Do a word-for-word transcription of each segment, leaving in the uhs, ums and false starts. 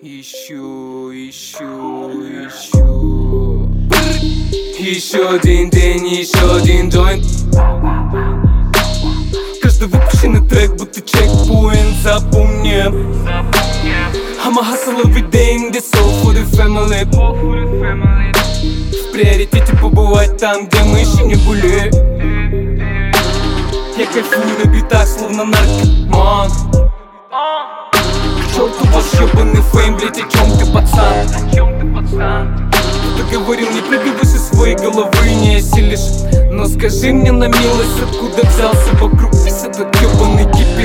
Ищу, ищу, ищу. Еще один день, еще один джойнт. Каждый выпущенный трек будто чекпоинт. Запомни, I'm a hustle every day in this all for the family. В приоритете побывать там, где мы еще не были. Я кайфую на битах, словно наркоман. К черту ваш ебаный фейм, блять, о чем ты, пацан? Кто-то говорил, не прыгай выше своей головы, не осилишь. Но скажи мне на милость, откуда взялся вокруг весь этот ебаный кипиш?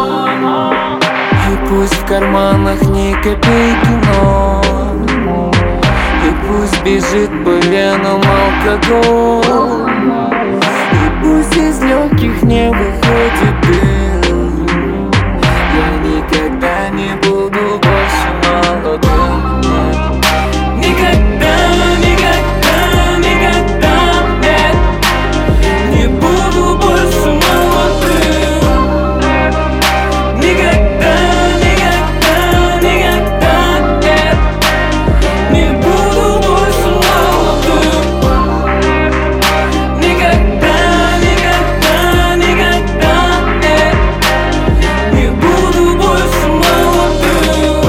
И пусть в карманах ни копейки, но и пусть бежит по венам алкоголь. И пусть из легких не выходит дым. Я никогда не буду больше молодым. Никогда, никогда, никогда, нет. Не буду больше молодым. Никогда, никогда, никогда, нет. Не буду больше молодым. Никогда, никогда, никогда, нет. Не буду больше молодым.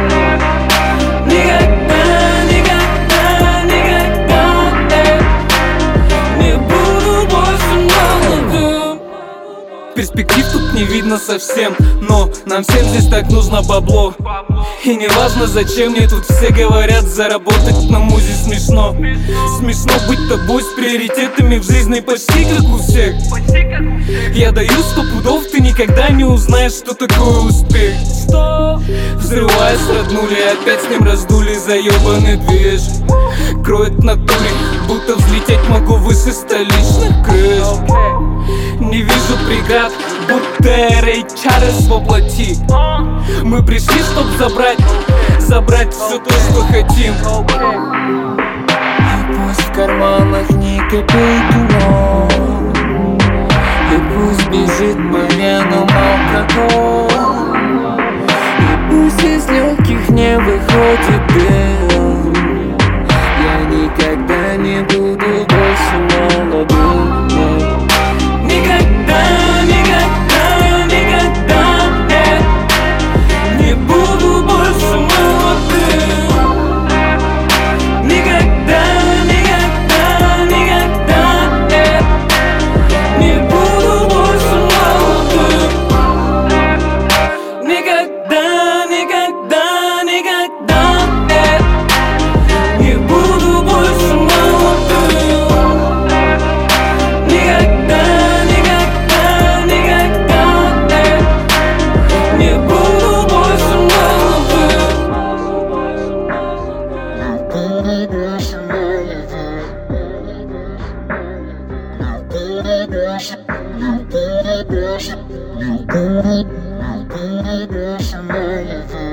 Никогда, никогда, никогда, нет. Не буду больше молодым. Перспектив тут не видно совсем, но нам всем здесь так нужно бабло. И не важно зачем, мне тут все говорят, заработать на музе смешно. Смешно быть тобой с приоритетами в жизни почти как у всех. Я даю сто пудов, ты никогда не узнаешь, что такое успех. Взрываясь, роднули, опять с ним раздули заебанный движ. Кроет на туре, будто взлететь могу выше столичных крыш. Не вижу преград, будто Рэй Чарльз воплоти. Мы пришли, чтоб забрать, забрать все то, что хотим. И пусть в карманах ни копейки, но и пусть бежит по венам алкоголь. И пусть из легких не выходит дым. Я никогда не буду больше молодым. Никогда, никогда, никогда, нет. Не буду больше молодым. Никогда, никогда, никогда, нет. Не буду больше молодым. Никогда, никогда, никогда, нет. Не буду больше молодым. Никогда. Now,